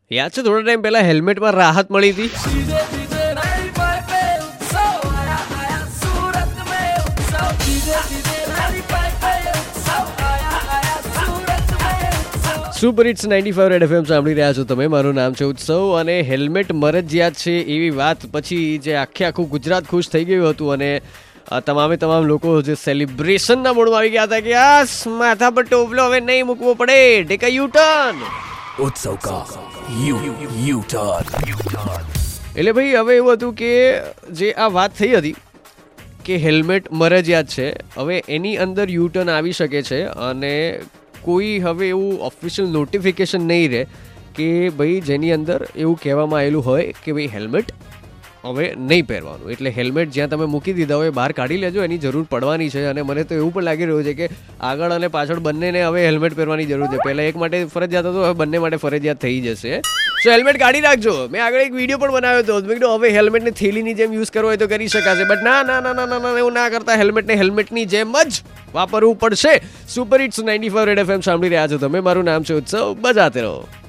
યાદ છે થોડા ટાઈમ પહેલા હેલ્મેટમાં રાહત મળી હતી. સુપર હિટ્સ 95 રેડ એફએમ સાંભળી રહ્યા છો તમે. મારું નામ છે ઉત્સવ અને હેલ્મેટ મરજિયાત છે એવી વાત પછી જે આખું ગુજરાત ખુશ થઈ ગયું હતું અને તમામ લોકો જે સેલિબ્રેશનના મૂડમાં આવી ગયા હતા કે આ માથા પર ટોપલો હવે નહીં મૂકવો પડે, ટેક અ યુ ટર્ન. उत्सव का यू टर्न. એટલે ભાઈ હવે એવું હતું કે જે આ વાત થઈ હતી કે હેલ્મેટ મરજિયાત છે, હવે એની અંદર યુ ટર્ન આવી શકે છે અને કોઈ હવે એવું ઓફિશિયલ નોટિફિકેશન નહીં રહે કે ભાઈ જેની અંદર એવું કહેવામાં આવેલું હોય કે ભાઈ હેલ્મેટ હવે નહીં પહેરવાનું. એટલે હેલ્મેટ જ્યાં તમે મૂકી દીધા હોય બહાર કાઢી લેજો, એની જરૂર પડવાની છે. અને મને તો એવું પણ લાગી રહ્યું છે કે આગળ અને પાછળ બંનેને હવે હેલ્મેટ પહેરવાની જરૂર છે. પહેલાં એક માટે ફરજિયાત હતું, હવે બંને માટે ફરજિયાત થઈ જશે. સો હેલ્મેટ કાઢી રાખજો. મેં આગળ એક વિડીયો પણ બનાવ્યો હતો. મેં કીધું હવે હેલ્મેટને થેલીની જેમ યુઝ કરવો હોય તો કરી શકાશે, બટ ના એવું ના કરતા. હેલ્મેટની જેમ જ વાપરવું પડશે. સુપર હિટ્સ 95 રેડ એફએમ સાંભળી રહ્યા છો તમે. મારું નામ છે ઉત્સવ. બજાતે રહો.